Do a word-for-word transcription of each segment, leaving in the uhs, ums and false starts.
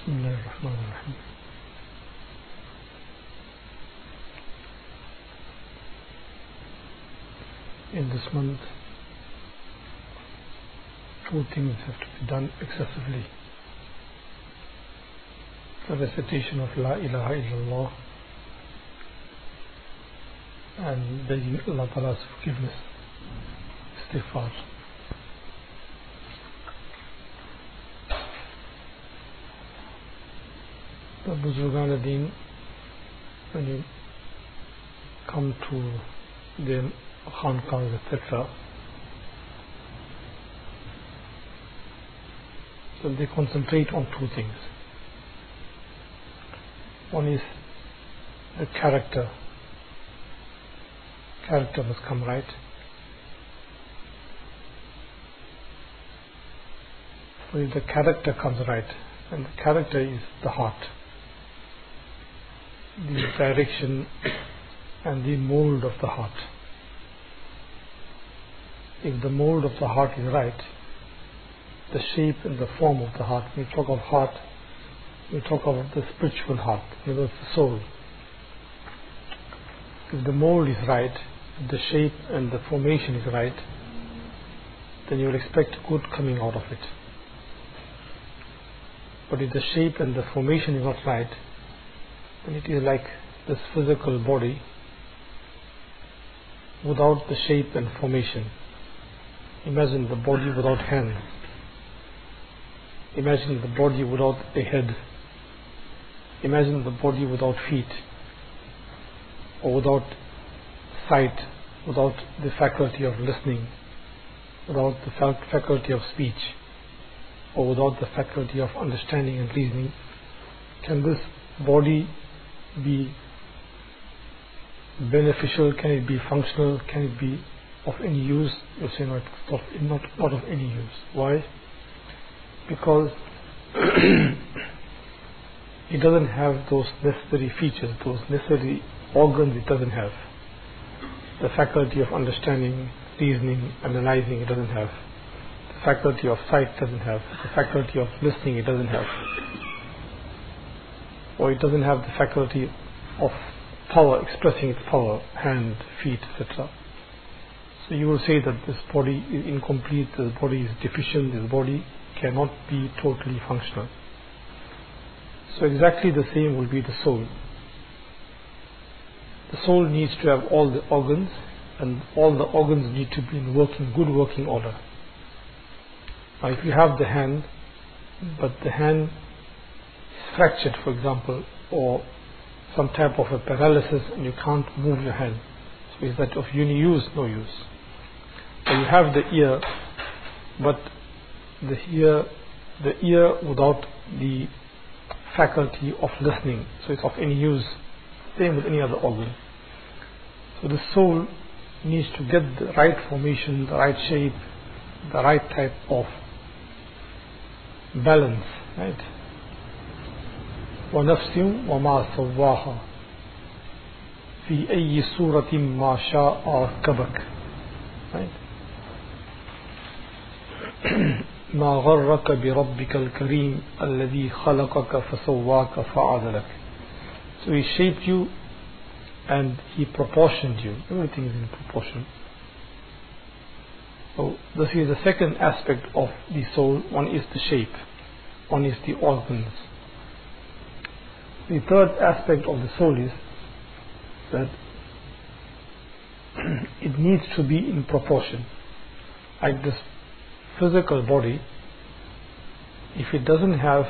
Bismillah ar-Rahman ar-Rahim. In this month, two things have to be done excessively. The recitation of La ilaha illallah and begging Allah Ta'ala's forgiveness, istighfar. The Buzurgan ad-Din, when you come to their khanqahs, et cetera, so they concentrate on two things. One is the character. Character must come right. So if the character comes right, and the character is the heart, the direction and the mold of the heart. If the mold of the heart is right, the shape and the form of the heart, when we talk of heart, we talk about the spiritual heart, in other words, the soul. If the mold is right, if the shape and the formation is right, then you will expect good coming out of it. But if the shape and the formation is not right, then it is like this physical body without the shape and formation. Imagine the body without hands. Imagine the body without a head. Imagine the body without feet, or without sight, without the faculty of listening, without the faculty of speech, or without the faculty of understanding and reasoning. Can this body be beneficial? Can it be functional? Can it be of any use? You say no, it's not, not, not of any use. Why? Because it doesn't have those necessary features, those necessary organs it doesn't have. The faculty of understanding, reasoning, analyzing it doesn't have. The faculty of sight doesn't have. The faculty of listening it doesn't have. Or it doesn't have the faculty of power, expressing its power, hand, feet, et cetera. So you will say that this body is incomplete, this body is deficient, this body cannot be totally functional. So exactly the same will be the soul. The soul needs to have all the organs, and all the organs need to be in working, good working order. Now if you have the hand, but the hand is fractured, for example, or some type of a paralysis and you can't move your hand, so is that of any use? No use. So you have the ear, but the ear, the ear without the faculty of listening, so it's of any use. Same with any other organ. So the soul needs to get the right formation, the right shape, the right type of balance, right? وَنَفْسٍ وَمَا سَوَّاهَا فِي أَيِّ سُورَةٍ مَا شَاءَ رَكَّبَكَ, right? ما غرك بربك الكريم الذي خلقك فسواك فعدلك. So he shaped you and he proportioned you. Everything is in proportion. So this is the second aspect of the soul. One is the shape, one is the organs. The third aspect of the soul is that it needs to be in proportion. Like this physical body, if it doesn't have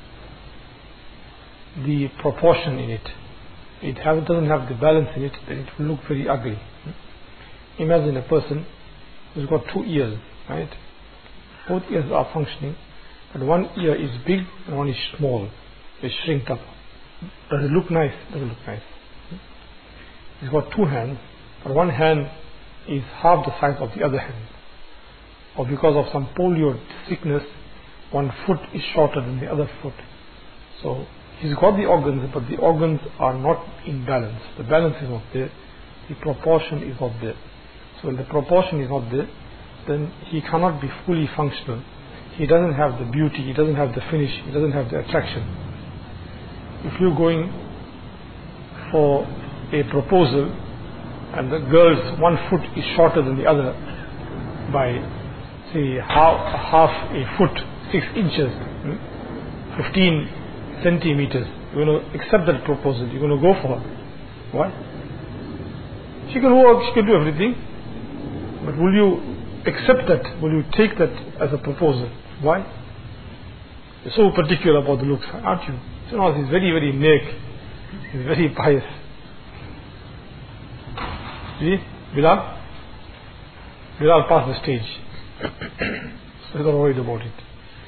the proportion in it, it have, doesn't have the balance in it, then it will look very ugly. Imagine a person who's got two ears, right? Both ears are functioning, but one ear is big and one is small. It's shrinked up. Does it look nice? Doesn't look nice. He's got two hands, but one hand is half the size of the other hand. Or because of some polio sickness, one foot is shorter than the other foot. So he's got the organs, but the organs are not in balance. The balance is not there. The proportion is not there. So when the proportion is not there, then he cannot be fully functional. he doesn't have the beauty, he doesn't have the finish, he doesn't have the attraction. If you're going for a proposal and the girl's one foot is shorter than the other by, say, half, half a foot, six inches, fifteen centimeters, you're going to accept that proposal, you're going to go for her. Why? She can work, she can do everything, but will you accept that? Will you take that as a proposal? Why? You're so particular about the looks, aren't you? So now he's very, very naked. He's very pious. See? Bilal? Bilal passed the stage. So you're not worried about it.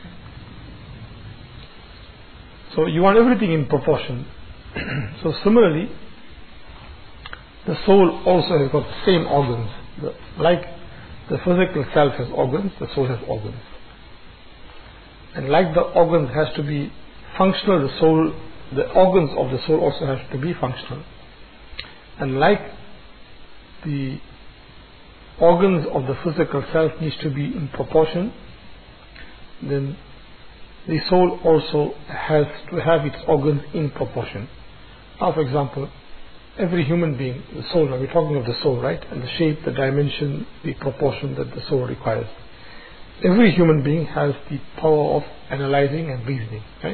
So you want everything in proportion. So similarly, the soul also has got the same organs. The, like the physical self has organs, the soul has organs. And like the organs has to be functional, the soul, the organs of the soul also has to be functional. And like the organs of the physical self needs to be in proportion, then the soul also has to have its organs in proportion. Now, for example, every human being, the soul, now we're talking of the soul, right? And the shape, the dimension, the proportion that the soul requires. Every human being has the power of analyzing and reasoning, right?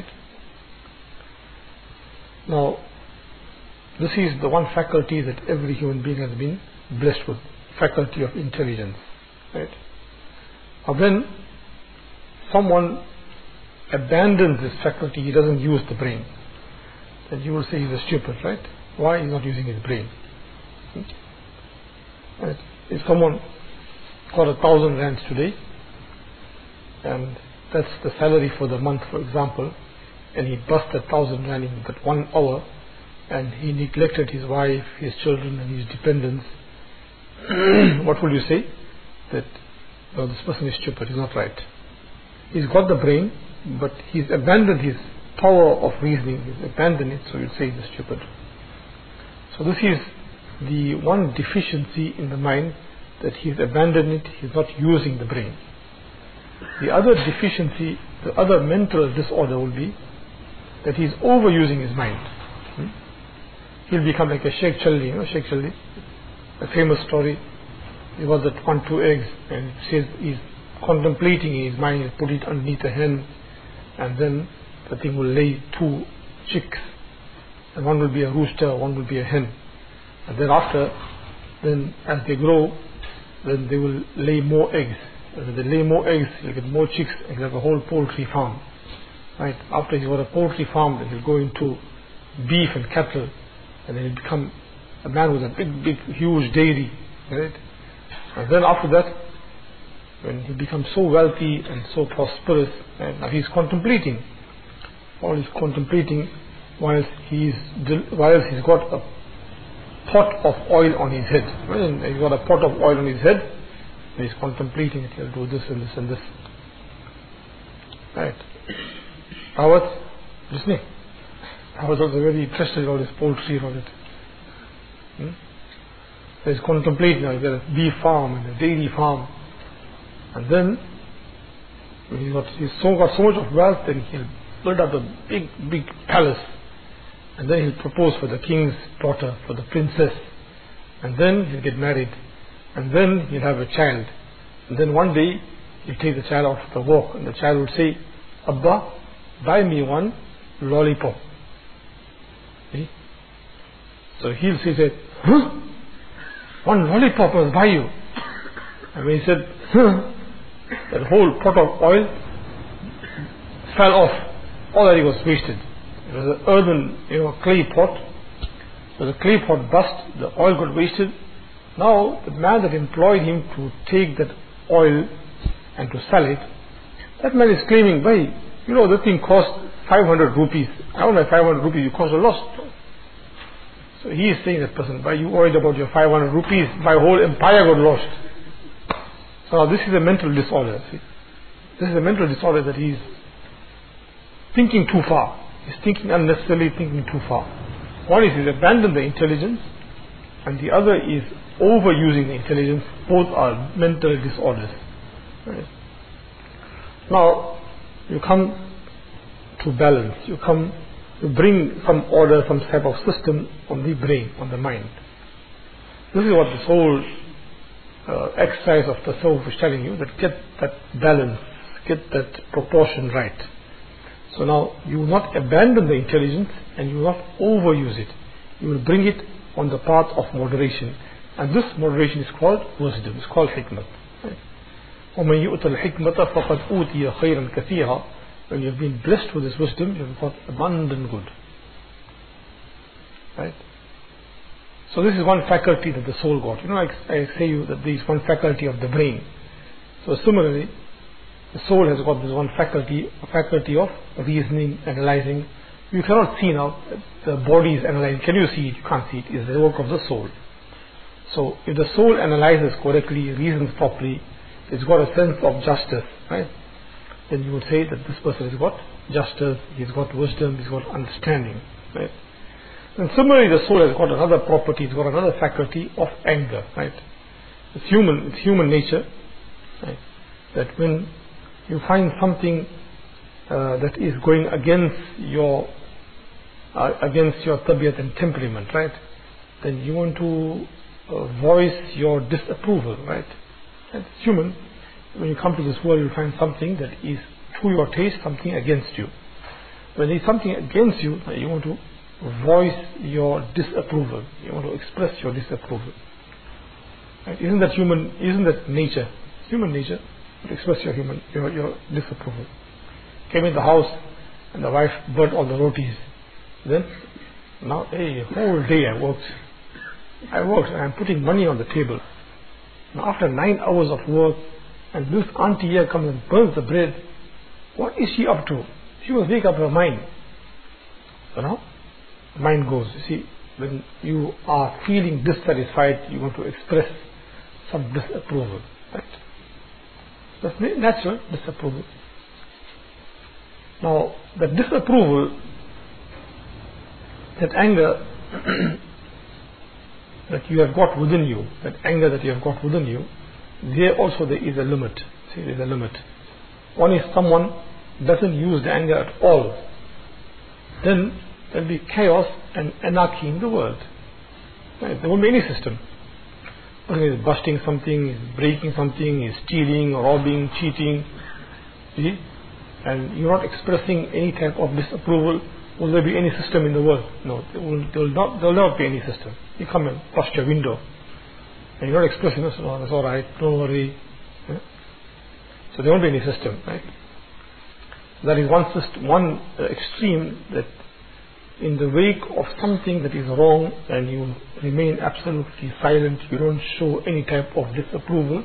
Now, this is the one faculty that every human being has been blessed with, faculty of intelligence, right? Now, when someone abandons this faculty, he doesn't use the brain, then you will say he's a stupid, right? Why he's not using his brain? Right? If someone got a thousand rands today, and that's the salary for the month, for example, and he bust a thousand rand in that one hour, and he neglected his wife, his children, and his dependents, what will you say? That, well, this person is stupid, he's not right. He's got the brain, but he's abandoned his power of reasoning, he's abandoned it, so you'd say he's stupid. So this is the one deficiency in the mind, that he's abandoned it, he's not using the brain. The other deficiency, the other mental disorder will be that he's overusing his mind. Hmm? He'll become like a Sheikh Challi, you know Sheikh Challi, a famous story. He was at one, two eggs, and it says he's contemplating in his mind, he'll put it underneath a hen, and then the thing will lay two chicks, and one will be a rooster, one will be a hen, and then after, then as they grow, then they will lay more eggs. When they lay more eggs, he'll get more chicks, and he'll have a whole poultry farm. Right? After he's got a poultry farm, then he'll go into beef and cattle, and then he'll become a man with a big, big, huge dairy. Right? And then after that, when he becomes so wealthy and so prosperous, and now he's contemplating. All he's contemplating whilst he's whilst he's got a pot of oil on his head. Right? And he's got a pot of oil on his head. He's contemplating it, he'll do this and this and this. Right. Awad, listening. I was also very interested in all this poultry and all that. Hmm? So he's contemplating now, he's got a beef farm and a dairy farm. And then, when he's got, he's so, got so much of wealth, then he'll build up a big, big palace. And then he'll propose for the king's daughter, for the princess. And then he'll get married. And then he'll have a child. And then one day, he'll take the child out for the walk. And the child will say, Abba, buy me one lollipop. See? So he'll say, that, huh? One lollipop I will buy you. And when he said, huh? That whole pot of oil fell off. All that he was wasted. It was an earthen, you know, clay pot. So the clay pot burst, the oil got wasted. Now, the man that employed him to take that oil and to sell it, that man is claiming, "Bhai, you know, that thing cost five hundred rupees. I want my five hundred rupees, you cost a loss." So he is saying, that person, "Bhai, you worried about your five hundred rupees, my whole empire got lost." So now this is a mental disorder. See? This is a mental disorder that he is thinking too far. He's thinking unnecessarily, thinking too far. One is he's abandoned the intelligence, and the other is overusing the intelligence. Both are mental disorders. Right? Now, you come to balance, you come, you bring some order, some type of system on the brain, on the mind. This is what this whole uh, exercise of the soul is telling you, that get that balance, get that proportion right. So now you will not abandon the intelligence and you will not overuse it. You will bring it on the path of moderation. And this moderation is called wisdom, it's called hikmah. Right? وَمَنْ يُؤْتَ الْحِكْمَةَ فَقَدْ أُوتِيَ خَيْرًا كَثِيرًا. When you have been blessed with this wisdom, you have got abundant good. Right? So this is one faculty that the soul got. You know, I, I say you that there is one faculty of the brain. So similarly, the soul has got this one faculty, a faculty of reasoning, analyzing. You cannot see now, the body is analyzing. Can you see it? You can't see it. It's the work of the soul. So if the soul analyzes correctly, reasons properly, it's got a sense of justice, right? Then you would say that this person has got justice, he's got wisdom, he's got understanding, right? And similarly, the soul has got another property, it's got another faculty of anger, right? It's human, it's human nature, right? That when you find something uh, that is going against your uh, against your tabiat and temperament, right? Then you want to uh, voice your disapproval, right? It's human. When you come to this world, you find something that is to your taste, something against you. When there is something against you, you want to voice your disapproval. You want to express your disapproval. Right? Isn't that human? Isn't that nature? It's human nature to express your human your, your disapproval. Came in the house and the wife burnt all the rotis. Then now, hey, whole day I worked. I worked and I'm putting money on the table. Now after nine hours of work, and this auntie here comes and burns the bread. What is she up to? She must make up her mind. So now, the mind goes. You see, when you are feeling dissatisfied, you want to express some disapproval. Right? That's natural disapproval. Now, that disapproval, that anger that you have got within you, that anger that you have got within you, there also there is a limit. See, there is a limit. One is someone doesn't use the anger at all. Then there will be chaos and anarchy in the world. Right? There won't be any system. One is busting something, is breaking something, is stealing, robbing, cheating. See? And you're not expressing any type of disapproval. Will there be any system in the world? No, there will, there will not. There will not be any system. You come and bust your window, and you're not expressing this. Oh, that's all right. Don't worry. Yeah? So there won't be any system, right? That is one system, one uh, extreme, that in the wake of something that is wrong, and you remain absolutely silent. You don't show any type of disapproval.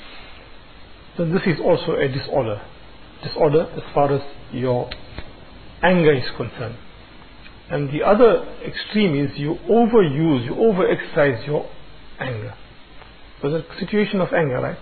Then this is also a disorder. Disorder as far as your anger is concerned. And the other extreme is you overuse, you overexercise your anger. There's a situation of anger, right?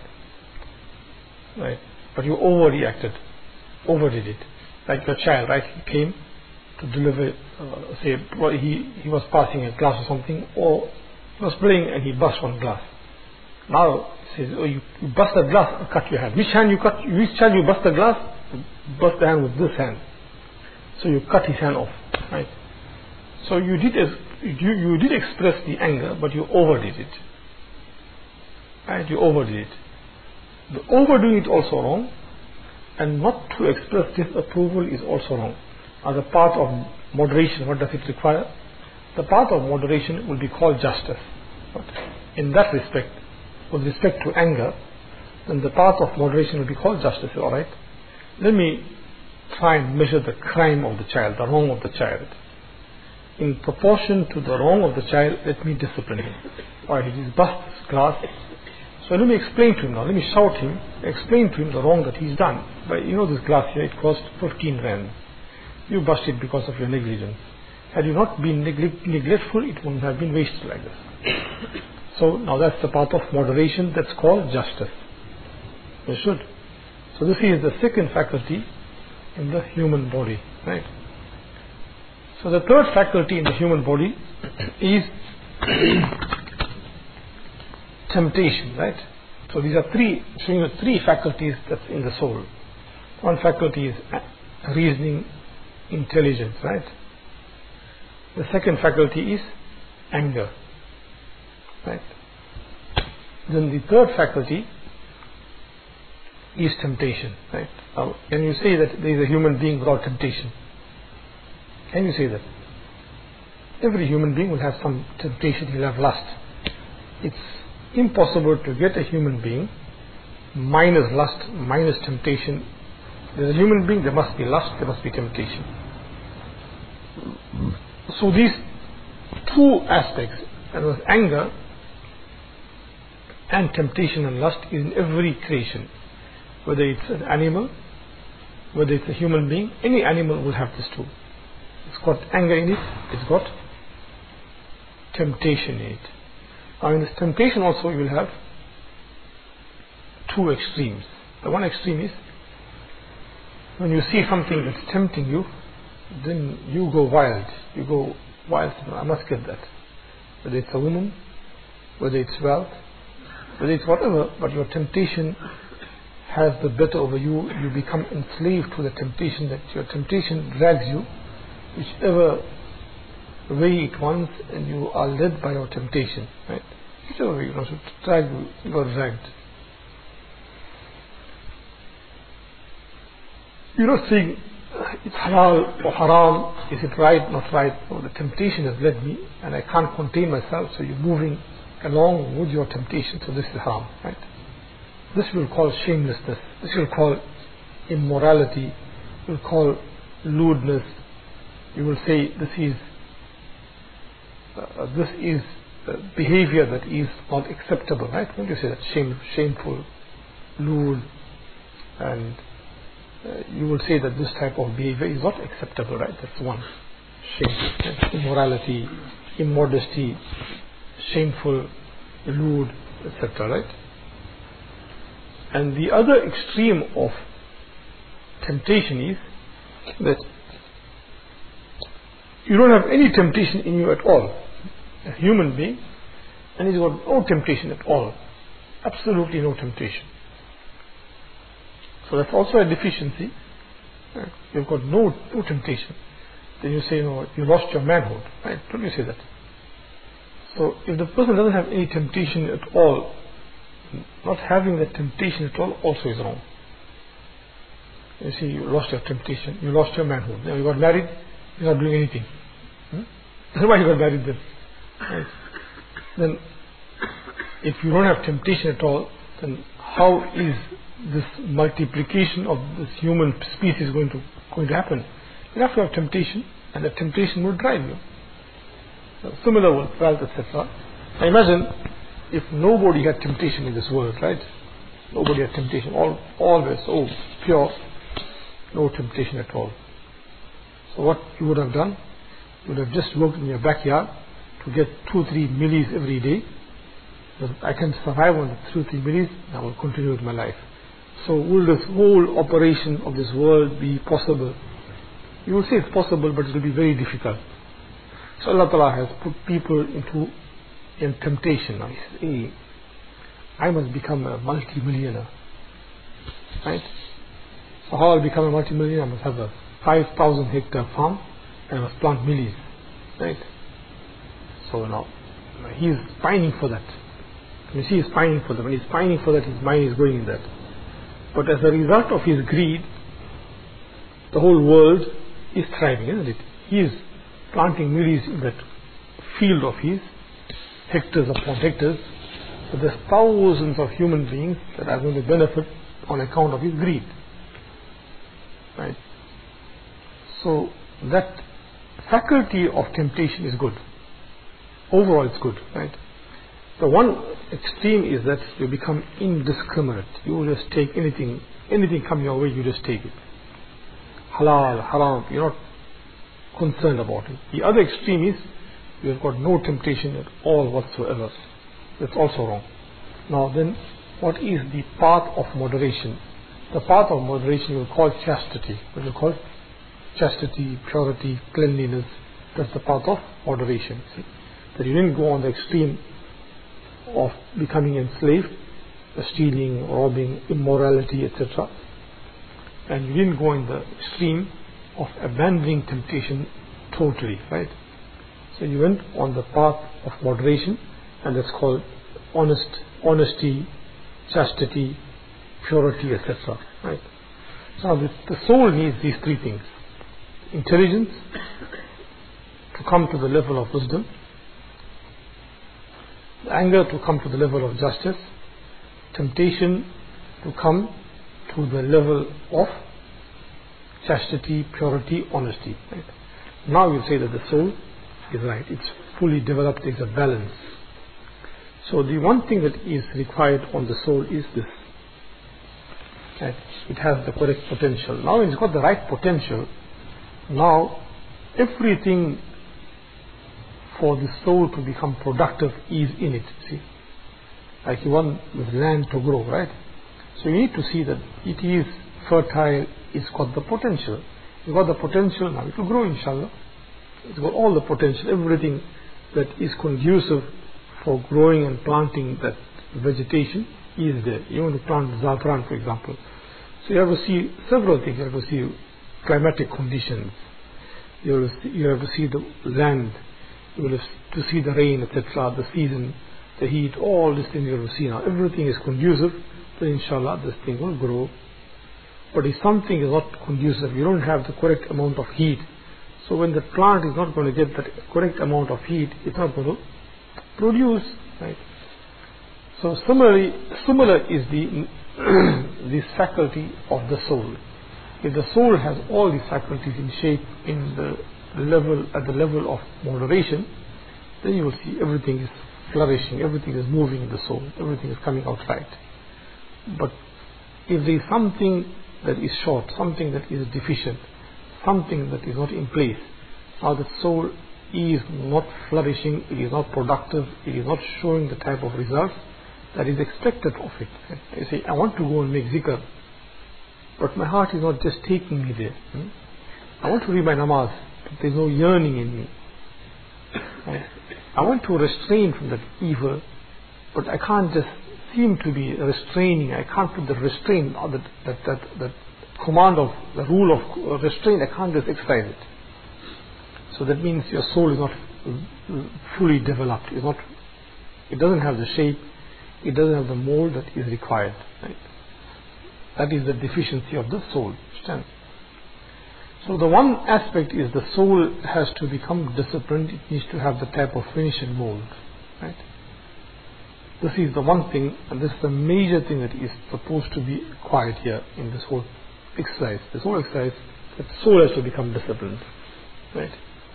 Right. But you overreacted, overdid it. Like your child, right? He came to deliver, uh, say, well, he, he was passing a glass or something, or he was playing and he burst one glass. Now, he says, oh, you, you bust the glass, I'll cut your hand. Which hand you cut, which hand you bust the glass? You bust the hand with this hand. So you cut his hand off, right? So you did, you, you did express the anger, but you overdid it. Right? You overdid it. The overdoing it also wrong, and not to express disapproval is also wrong. As a part of moderation, what does it require? The part of moderation will be called justice. But in that respect, with respect to anger, then the path of moderation will be called justice. All right. Let me try and measure the crime of the child, the wrong of the child. In proportion to the wrong of the child, let me discipline him. Why? He is bust his glass. So let me explain to him now. Let me shout him, explain to him the wrong that he's done. But you know, this glass here, it cost fifteen rand. You bust it because of your negligence. Had you not been neglect, neglectful, it wouldn't have been wasted like this. So now that's the path of moderation. That's called justice. You should. So this is the second faculty in the human body, right? So the third faculty in the human body is temptation, right? So these are three, showing the three faculties that's in the soul. One faculty is reasoning, intelligence, right? The second faculty is anger, right? Then the third faculty is temptation, right? Now, can you say that there is a human being without temptation? Can you say that? Every human being will have some temptation, he'll have lust. It's impossible to get a human being minus lust, minus temptation. There's a human being, there must be lust, there must be temptation. So these two aspects, that was anger and temptation and lust, is in every creation. Whether it's an animal, whether it's a human being, any animal will have this too. It's got anger in it, it's got temptation in it. Now in this temptation also you will have two extremes. The one extreme is when you see something that's tempting you, then you go wild. You go wild, I must get that. Whether it's a woman, whether it's wealth, whether it's whatever, but your temptation has the better over you. You become enslaved to the temptation, that your temptation drags you whichever way it wants, and you are led by your temptation, right? Whichever way you want to drag you, you are dragged. You're not saying it's halal or haram, is it right, not right? No, the temptation has led me and I can't contain myself, so you're moving along with your temptation, so this is haram, right? This we'll call shamelessness, this we'll call immorality, we'll call lewdness. You will say this is uh, this is uh, behavior that is not acceptable, right? Won't you say that? Shame, shameful, lewd, and uh, you will say that this type of behavior is not acceptable, right? That's one. Shame, right? Immorality, immodesty, shameful, lewd, et cetera, right? And the other extreme of temptation is that you don't have any temptation in you at all, a human being, and he's got no temptation at all, absolutely no temptation. So that's also a deficiency. Right? You've got no, no temptation. Then you say, no, you lost your manhood, right? Don't you say that? So if the person doesn't have any temptation at all, not having that temptation at all also is wrong. You see, you lost your temptation, you lost your manhood. Now you got married, you're not doing anything. Hmm? That's why you got married then. Right? Then, if you don't have temptation at all, then how is this multiplication of this human species going to going to happen? You have to have temptation, and the temptation will drive you. So similar with wealth, et cetera. Now imagine if nobody had temptation in this world, right? Nobody had temptation, all always so pure, no temptation at all. So what you would have done, you would have just worked in your backyard to get two, three millis every day. But I can survive on the two, three millis, and I will continue with my life. So will this whole operation of this world be possible? You will say it's possible, but it will be very difficult. So Allah Ta'ala has put people into in temptation. Now He says, hey, I must become a multi-millionaire. Right? So how I'll become a multi-millionaire? I must have a five thousand hectare farm and I must plant millies. Right? So now he is pining for that. You see, he's pining for that. When he's pining for that, his mind is going in that. But as a result of his greed, the whole world is thriving, isn't it? He is planting millies in that field of his, hectares upon hectares. So there's thousands of human beings that are going to benefit on account of his greed. Right? So that faculty of temptation is good. Overall it's good, right? The one extreme is that you become indiscriminate. You just take anything, anything come your way, you just take it. Halal, haram, you're not concerned about it. The other extreme is you have got no temptation at all whatsoever. That's also wrong. Now then, what is the path of moderation? The path of moderation you will call chastity. What you call chastity, purity, cleanliness. That's the path of moderation. See? That you didn't go on the extreme of becoming enslaved, stealing, robbing, immorality, et cetera. and you didn't go in the extreme of abandoning temptation totally, right? So you went on the path of moderation, and that's called honest, honesty, chastity, purity, et cetera. Right? So now the soul needs these three things: intelligence to come to the level of wisdom, anger to come to the level of justice, temptation to come to the level of chastity, purity, honesty. Right? Now you say that the soul is right, it's fully developed, it's a balance. So the one thing that is required on the soul is this, that it has the correct potential. Now it's got the right potential, now everything for the soul to become productive is in it. See, like you want the land to grow, right? So you need to see that it is fertile, it's got the potential. It's got the potential, now it will grow, inshallah. It's got all the potential, everything that is conducive for growing and planting that vegetation is there. You want to plant za'afran, for example. So you have to see several things. You have to see climatic conditions. You have to see, you have to see the land. You will have to see the rain, et cetera, the season, the heat, all these things you have to see now. Everything is conducive, then inshallah this thing will grow. But if something is not conducive, you don't have the correct amount of heat, so when the plant is not going to get that correct amount of heat, it's not going to produce, right? So similarly, similar is the this faculty of the soul. If the soul has all these faculties in shape, in the level, at the level of moderation, then you will see everything is flourishing, everything is moving in the soul, everything is coming out right. But if there is something that is short, something that is deficient, something that is not in place, now the soul is not flourishing, it is not productive, it is not showing the type of results that is expected of it. You say, I want to go and make zikr, but my heart is not just taking me there. Hmm? I want to read my namaz, but there is no yearning in me. I want to restrain from that evil, but I can't just seem to be restraining. I can't put the restraint, or that, that, that, that command of the rule of restraint, I can't just exercise it. So that means your soul is not fully developed. It's not, it doesn't have the shape, it doesn't have the mold that is required. Right? That is the deficiency of the soul. Understand? So the one aspect is the soul has to become disciplined. It needs to have the type of finish and mold. Right? This is the one thing, and this is the major thing that is supposed to be acquired here in this whole exercise. This whole exercise, that soul has to become disciplined. Right?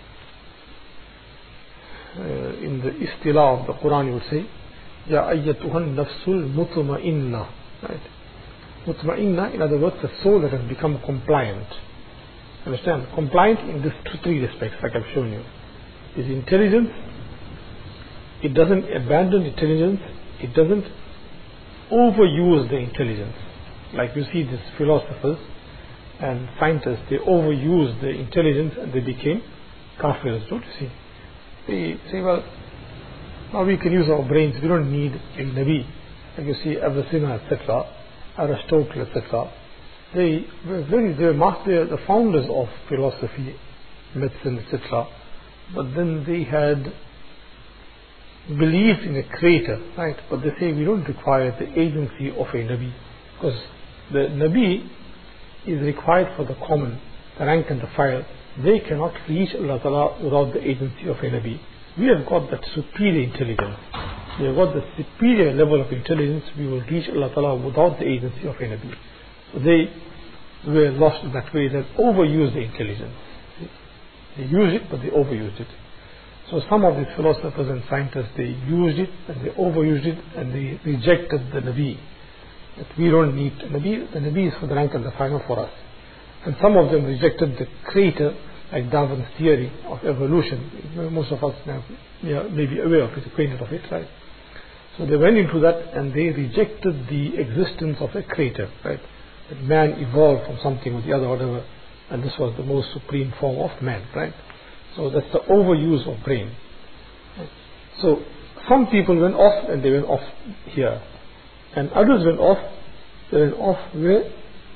Uh, in the istilah of the Quran, you would say, Ya ayyatuhan nafsul mutma'inna. Right? Mutma'inna, in other words, the soul that has become compliant. Understand? Compliant in these three respects, like I've shown you. Is intelligence. It doesn't abandon intelligence. It doesn't overuse the intelligence. Like you see these philosophers and scientists, they overuse the intelligence and they became kafirs, don't you see? They say, well, now we can use our brains, we don't need a Nabi. Like you see Avicenna, et cetera, Aristotle, et cetera. They were very, they were master, the founders of philosophy, medicine, et cetera. But then they had believed in a creator, right? But they say we don't require the agency of a Nabi, because the Nabi is required for the common, the rank and the file. They cannot reach Allah Ta'ala without the agency of a Nabi. We have got that superior intelligence. We have got the superior level of intelligence. We will reach Allah Ta'ala without the agency of a Nabi. So they were lost in that way. They overused the intelligence. They used it, but they overused it. So some of these philosophers and scientists, they used it and they overused it and they rejected the Nabi. That we don't need the Nabi. The Nabi is for the rank and the file for us. And some of them rejected the creator, like Darwin's theory of evolution. Most of us now yeah, may be aware of it, acquainted of it, right? So they went into that and they rejected the existence of a creator, right? That man evolved from something or the other, whatever, and this was the most supreme form of man, right? So that's the overuse of brain. Right? So some people went off and they went off here, and others went off. They went off where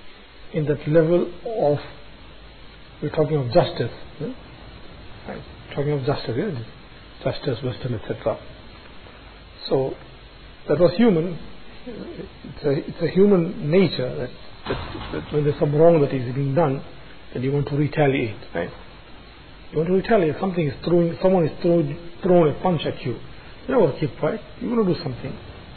in that level of, we're talking of justice, yeah? Right. Talking of justice, yeah? Justice, wisdom, et cetera. So that was human. It's a, it's a human nature that, that, that when there's some wrong that is being done, then you want to retaliate, right? You want to retaliate. Something is throwing, someone is throwing, throwing a punch at you. You don't want to keep quiet. You want to do something.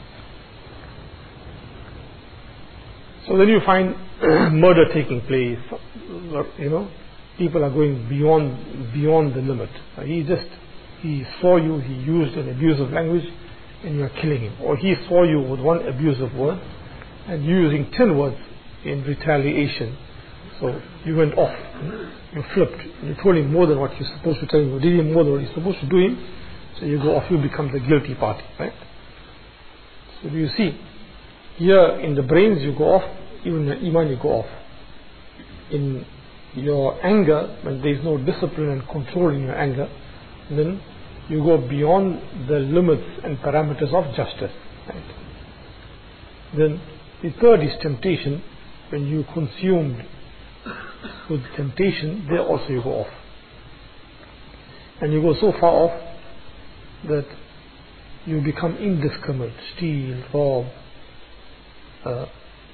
So then you find murder taking place. You know, people are going beyond beyond the limit. He just he saw you. He used an abusive language, and you are killing him. Or he saw you with one abusive word, and you using ten words in retaliation. So you went off. You flipped. You told him more than what you're supposed to tell him. You did him more than what you're supposed to do him. So you go off. You become the guilty party, right? So do you see? Here in the brains you go off, even in Iman you go off. In your anger, when there is no discipline and control in your anger, then you go beyond the limits and parameters of justice. Right? Then the third is temptation. When you consumed with temptation, there also you go off. And you go so far off that you become indiscriminate, steal, rob, Uh,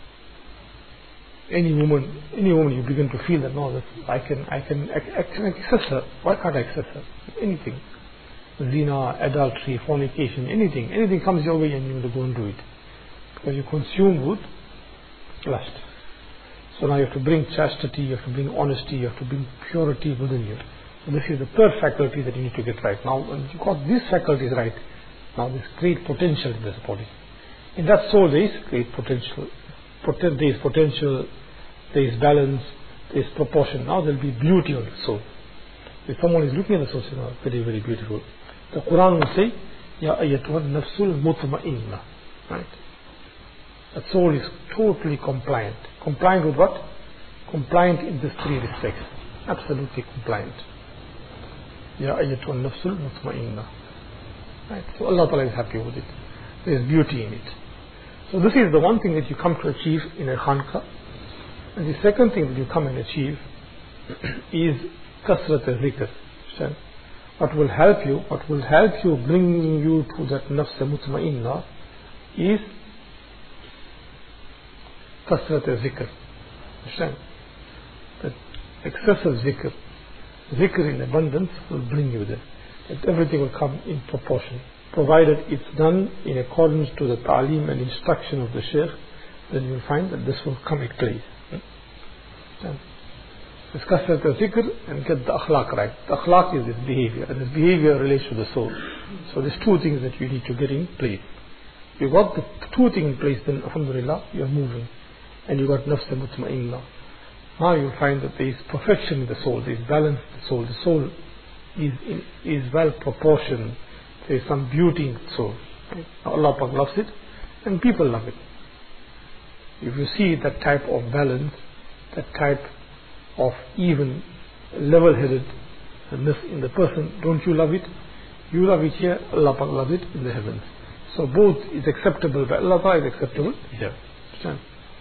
any woman, any woman, you begin to feel that no, that I can, I can, I, I can access her. Why can't I access her? Anything, zina, adultery, fornication, anything, anything comes your way, and you will go and do it because you consume with lust. So now you have to bring chastity, you have to bring honesty, you have to bring purity within you. So this is the third faculty that you need to get right. Now, when you got these faculties right, now there's great potential in this body. In that soul there is great potential. Poten- there is potential, there is balance, there is proportion. Now there will be beauty on the soul. If someone is looking at the soul, say, oh, very, very beautiful. The Quran will say, Ya ayyatuha nafsul mutma'inna. Right? That soul is totally compliant. Compliant with what? Compliant in these three respects. Absolutely compliant. Ya ayyatuha nafsul mutma'inna. Right? So Allah Ta'ala is happy with it. There is beauty in it. So this is the one thing that you come to achieve in a khanqa. And the second thing that you come and achieve is kasrat al-zikr. What will help you, what will help you bring you to that nafs mutma'inna is kasrat al-zikr. Understand? That excessive zikr, zikr in abundance will bring you there. That everything will come in proportion. Provided it's done in accordance to the ta'aleem and instruction of the shaykh, then you will find that this will come in place. Discuss the zikr and get the akhlaq right. The akhlaq is this behavior, and this behavior relates to the soul. So there's two things that you need to get in place. You got the two things in place, then alhamdulillah, you are moving. And you got nafs mutma'inna. Now you will find that there is perfection in the soul, there is balance in the soul. The soul is, is well proportioned. There is some beauty in the soul. Allah Pak loves it and people love it. If you see that type of balance, that type of even level-headedness in the person, don't you love it? You love it here, Allah Pak loves it in the heavens. So both is acceptable by Allah, is acceptable here. Understand?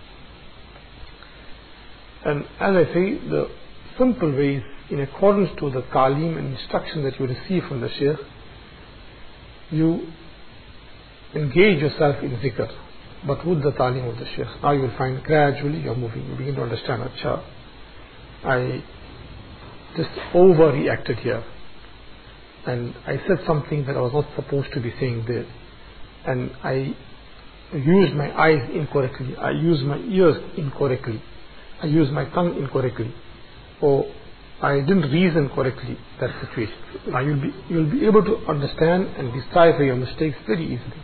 And as I say, the simple way is in accordance to the ta'aleem and instruction that you receive from the shaykh, you engage yourself in zikr, but with the ta'aleem of the shaykh. Now you will find gradually you are moving, you begin to understand, Acha, I just overreacted here, and I said something that I was not supposed to be saying there, and I used my eyes incorrectly, I used my ears incorrectly, I used my tongue incorrectly, or I didn't reason correctly that situation. Now you'll be you'll be able to understand and decipher your mistakes very easily.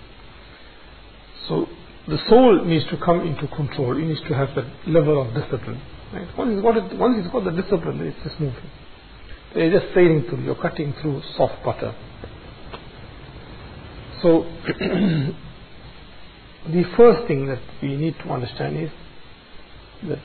So the soul needs to come into control. It needs to have that level of discipline. Right? Once it's got it, once it's got the discipline, it's just moving. You're just sailing through. You're cutting through soft butter. So the first thing that we need to understand is that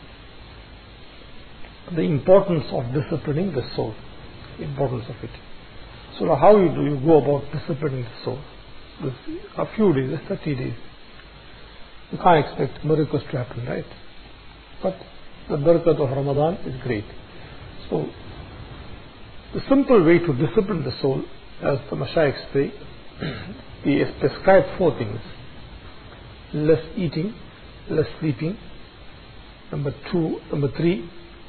the importance of disciplining the soul, the importance of it. So now how you do you go about disciplining the soul? This, a few days, thirty days. You can't expect miracles to happen, right? But the barakat of Ramadan is great. So the simple way to discipline the soul, as the Mashaykh say, he has prescribed four things: less eating, less sleeping. Number two, number three,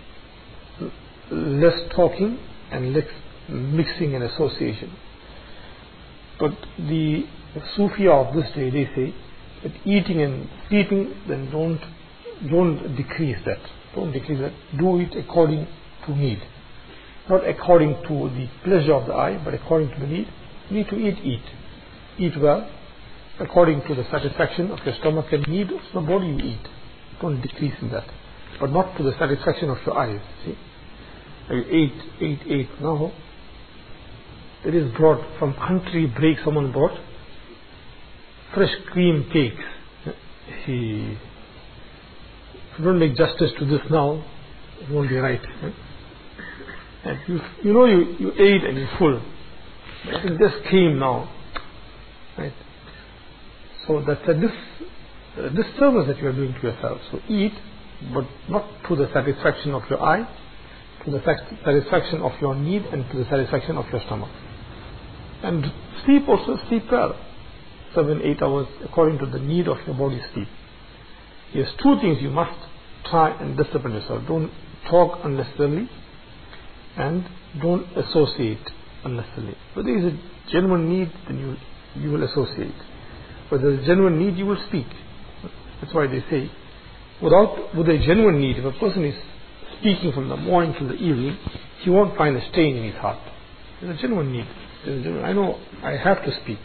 less talking and less mixing and association. But the Sufiya of this day, they say that eating and sleeping, then don't don't decrease that. Don't decrease that. Do it according to need. Not according to the pleasure of the eye, but according to the need. You need to eat, eat. Eat well, according to the satisfaction of your stomach and need of the body you eat. Don't decrease in that. But not to the satisfaction of your eyes. See? You ate, ate, ate. Now, it is brought from country break, someone brought fresh cream cakes. See, if you don't make justice to this now, it won't be right. And you, you know you, you ate and you're full. It just came now. Right? So that's a dis, a disservice that you are doing to yourself. So eat, but not to the satisfaction of your eye, to the satisfaction of your need, and to the satisfaction of your stomach. And sleep also, sleep well. Seven, eight hours according to the need of your body sleep. Here's two things you must try and discipline yourself. Don't talk unnecessarily and don't associate unnecessarily. But there is a genuine need, then you you will associate. But there is a genuine need, you will speak. That's why they say, without with a genuine need, if a person is speaking from the morning till the evening, he won't find a stain in his heart. There's a genuine need. There's a genuine, I know I have to speak.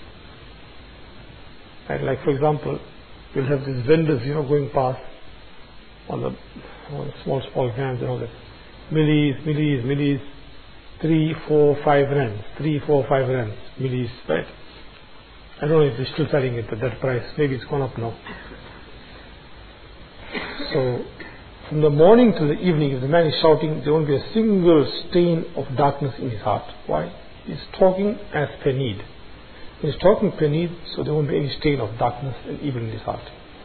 And like for example, you'll have these vendors, you know, going past on the, on the small, small vans and all that. Millies, millies, millies, three, four, five rands, three, four, five rands, millies, right? I don't know if they're still selling it at that price. Maybe it's gone up now. So, from the morning till the evening, if the man is shouting, there won't be a single stain of darkness in his heart. Why? He's talking as per need. He's talking per need, so there won't be any stain of darkness and evil in his heart.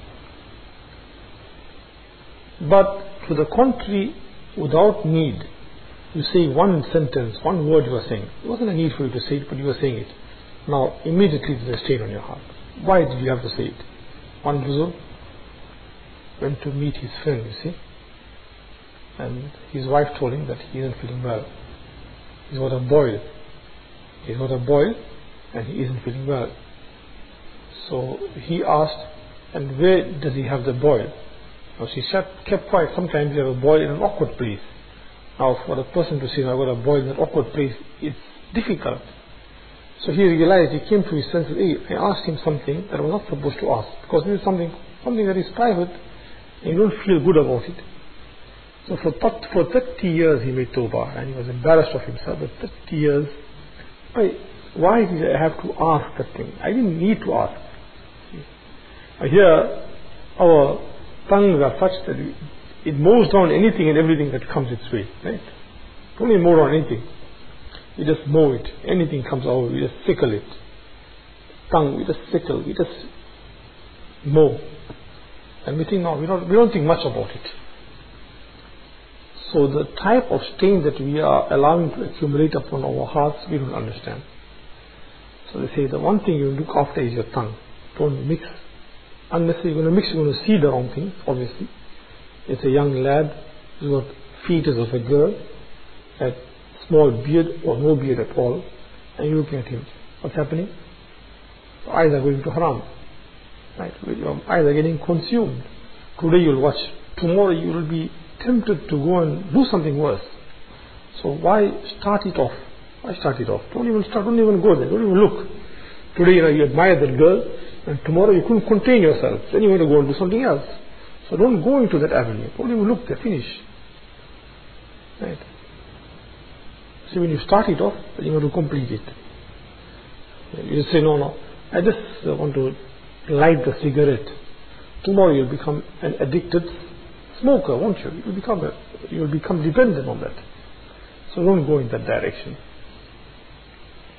But to the contrary, without need, you say one sentence, one word you are saying. It wasn't a need for you to say it, but you were saying it. Now, immediately there's a stain on your heart. Why did you have to say it? One Buzurg went to meet his friend, you see. And his wife told him that he isn't feeling well. He's got a boil. He's got a boil and he isn't feeling well. So he asked, and where does he have the boil? Now she kept quiet. Sometimes you have a boil in an awkward place. Now for the person to say, I've got a boil in an awkward place, it's difficult. So he realized, he came to his senses, hey, I asked him something that I was not supposed to ask, because this is something, something that is private, and you don't feel good about it. So for, for thirty years he made tawbah, and he was embarrassed of himself, but thirty years, why, why did I have to ask that thing? I didn't need to ask. Here, our tongues are such that it mows down anything and everything that comes its way, right? Don't even mow down anything. We just mow it. Anything comes our way, we just sickle it. Tongue, we just sickle, we just mow. And we think, no, we don't, we don't think much about it. So the type of stain that we are allowing to accumulate upon our hearts, we don't understand. So they say the one thing you look after is your tongue. Don't mix. Unless you're going to mix, you're going to see the wrong thing, obviously. It's a young lad who's got features of a girl, a small beard or no beard at all, and you're looking at him. What's happening? Your eyes are going to haram. Right? Your eyes are getting consumed. Today you'll watch. Tomorrow you will be tempted to go and do something worse. So why start it off? Why start it off? Don't even start, don't even go there, don't even look. Today you know you admire that girl, and tomorrow you couldn't contain yourself. Then you want to go and do something else. So don't go into that avenue. Don't even look there, finish. Right? So when you start it off, then you want to complete it. You say, no, no, I just want to light the cigarette. Tomorrow you'll become an addicted smoker, won't you? You'll become a, you'll become dependent on that. So don't go in that direction.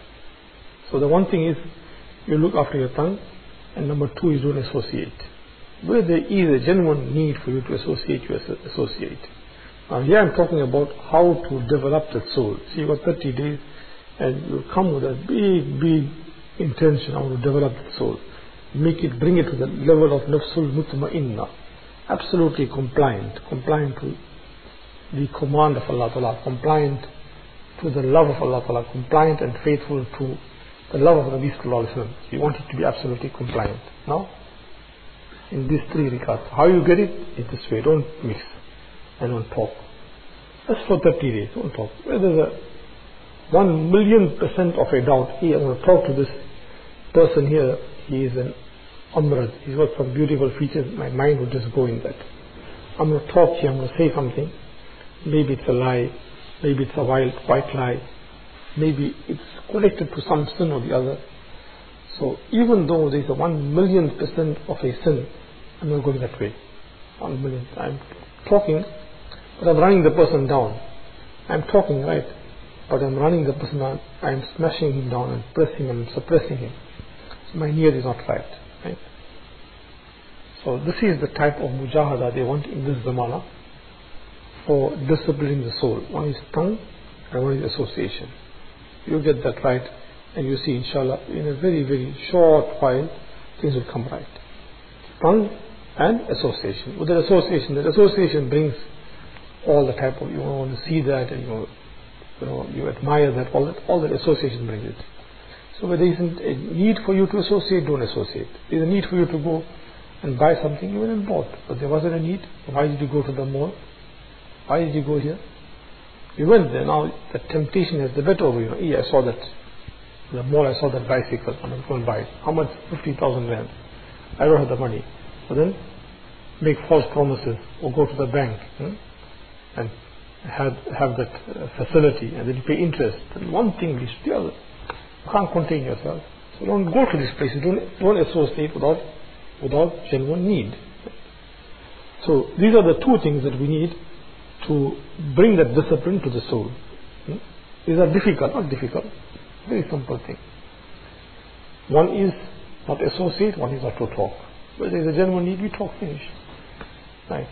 So the one thing is, you look after your tongue, and number two is don't associate. Where there is a genuine need for you to associate, you associate. Now here I'm talking about how to develop the soul. See, you got thirty days and you come with a big, big intention how to develop the soul. Make it, bring it to the level of nafsul mutma'inna. Absolutely compliant, compliant to the command of Allah Ta'ala, compliant to the love of Allah Ta'ala, compliant and faithful to the love of Nabi Sallallahu Alaihi Wasallam. You want it to be absolutely compliant. Now, in these three regards, how you get it is this way. Don't mix and don't talk. Just for thirty days, don't talk. Where there's a one million percent of a doubt, hey, I'm going to talk to this person here, he is an amrad, he's got some beautiful features, my mind would just go in that. I'm going to talk here, I'm going to say something, maybe it's a lie, maybe it's a wild, white lie, maybe it's connected to some sin or the other. So even though there's a one million percent of a sin, I'm not going that way. One million. I'm talking, but I'm running the person down. I'm talking right, but I'm running the person down. I'm smashing him down and pressing him and suppressing him. So my niyat is not right. right. So this is the type of mujahada they want in this zamana for disciplining the soul. One is tongue and one is association. You get that right, and you see, inshallah, in a very, very short while, things will come right. Tongue and association. With that association, that association brings all the type of, you want to see that, and you, you know, you admire that, all that, all that association brings it. So where there isn't a need for you to associate, don't associate. There's a need for you to go and buy something, you went and bought. But there wasn't a need. Why did you go to the mall? Why did you go here? You went there. Now the temptation has the better over you. Yeah, I saw that. The mall, I saw that bicycle. I'm going to buy it. How much? fifty thousand rand. I don't have the money. But then make false promises or go to the bank hmm, and have, have that uh, facility, and then you pay interest. And one thing leads to the other. You can't contain yourself. So don't go to these places. Don't, don't associate without, without genuine need. So these are the two things that we need to bring that discipline to the soul. Hmm? These are difficult, not difficult. Very simple thing. One is not associate, one is not to talk. Where there is a genuine need, we talk, finish. Right.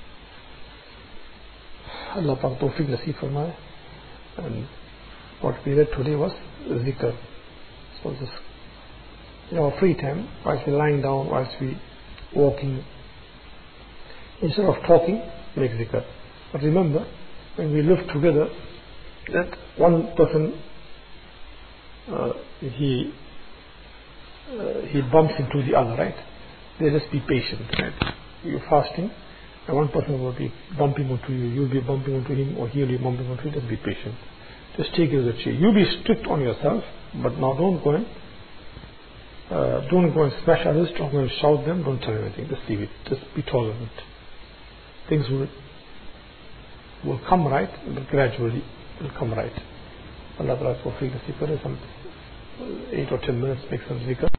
Allah Pak Tawfiq Nasib Farmaya. And what we read today was zikr. So this, in our free time, whilst we lying down, whilst we walking, instead of talking, make zikr. But remember, when we live together, that one person uh, he uh, he bumps into the other, right? They just be patient, right? You're fasting, and one person will be bumping into you, you'll be bumping into him, or he'll be bumping into you. Just be patient. Just take it as a cheer. You be strict on yourself, but now don't go and uh, don't go and smash others. Don't go and shout them. Don't tell them anything. Just leave it. Just be tolerant. Things will will come right, but gradually will come right. Allah Ta'ala for free to some eight or ten minutes, make some zikr.